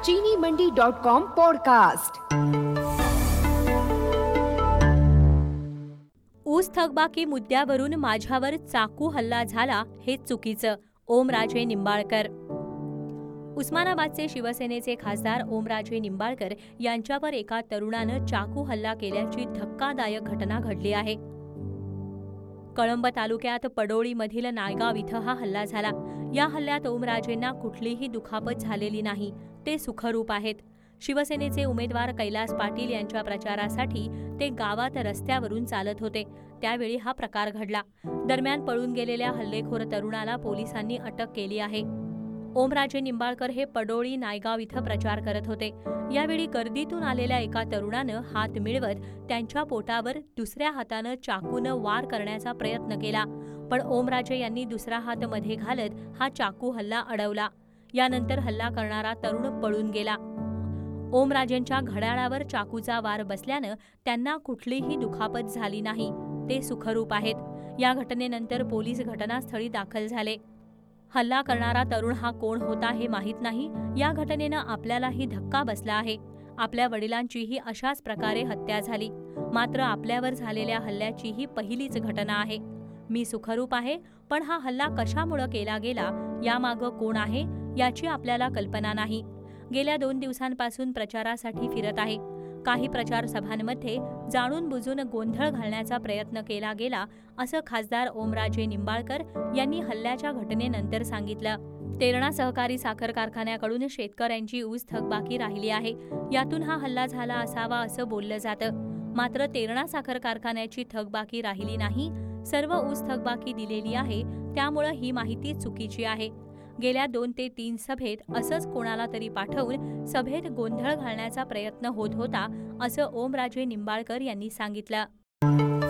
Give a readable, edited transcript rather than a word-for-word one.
चीनीमंडी.com podcast. ऊस थकबाकी मुद्द्यावरून माझ्यावर चाकू हल्ला झाला हे चुकीचं, ओमराजे निंबाळकर। उस्मानाबादचे शिवसेनेचे खासदार ओमराजे निंबाळकर यांच्यावर एका तरुणानं चाकू हल्ला केल्याची धक्कादायक घटना घडली आहे। कळंब तालुक्यात पडोळीमधील नायगाव इथं हा हल्ला झाला। या हल्ल्यात ओमराजेंना कुठलीही दुखापत झालेली नाही, ते सुखरूप आहेत। शिवसेनेचे उमेदवार कैलास पाटील यांच्या प्रचारासाठी ते गावात रस्त्यावरून चालत होते, त्यावेळी हा प्रकार घडला। दरम्यान पळून गेलेल्या हल्लेखोर तरुणाला पोलिसांनी अटक केली आहे। ओमराजे निंबाळकर हे पडोळी नायगाव इथं प्रचार करत होते। यावेळी गर्दीतून आलेल्या एका तरुणानं हात मिळवत त्यांच्या पोटावर दुसऱ्या हातानं चाकूनं वार करण्याचा प्रयत्न केला, पण ओमराजे यांनी दुसरा हात मध्ये घालत हा चाकू हल्ला अडवला। यानंतर हल्ला करणारा तरुण पळून गेला। ओमराजेंच्या घड्याळावर चाकूचा वार बसल्यानं त्यांना कुठलीही दुखापत झाली नाही, ते सुखरूप आहेत। या घटनेनंतर पोलीस घटनास्थळी दाखल झाले। हल्ला करणारा तरुण हा कोण होता हे माहीत नाही। या घटनेनं आपल्यालाही धक्का बसला आहे। आपल्या वडिलांचीही अशाच प्रकारे हत्या झाली, मात्र आपल्यावर झालेल्या हल्ल्याची ही पहिलीच घटना आहे। मी सुखरूप आहे, पण हा हल्ला कशामुळे केला गेला, यामागं कोण आहे याची आपल्याला कल्पना नाही। गेल्या 2 दिवसांपासून प्रचारासाठी फिरत आहे। काही प्रचार सभांमध्ये जाणून बुजून गोंधळ घालण्याचा प्रयत्न केला गेला, असं खासदार ओमराजे निंबाळकर यांनी हल्ल्याच्या घटनेनंतर सांगितलं। तेरणा सहकारी साखर कारखान्याकडून शेतकऱ्यांची ऊस थकबाकी राहिली आहे, यातून हा हल्ला झाला असावा असं बोललं जातं। मात्र तेरणा साखर कारखान्याची थकबाकी राहिली नाही, सर्व ऊस थकबाकी दिलेली आहे, त्यामुळं ही माहिती चुकीची आहे। गेल्या 2 ते 3 सभेत असंच कोणाला तरी पाठवून सभेत गोंधळ घालण्याचा प्रयत्न होत होता, असं ओमराजे निंबाळकर यांनी सांगितलं।